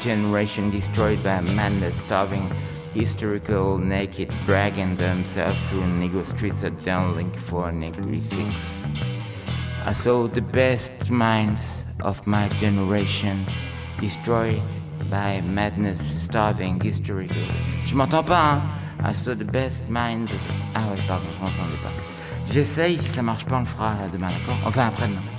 generation destroyed by madness, starving, hysterical, naked, dragging themselves through Negro streets at downlink for an angry fix. I saw the best minds of my generation destroyed by madness, starving, hysterical. Je m'entends pas, hein? I saw the best minds. Ah ouais, pardon, je m'entendais pas. J'essaye, si ça marche pas, on le fera demain, d'accord? Enfin, après-demain.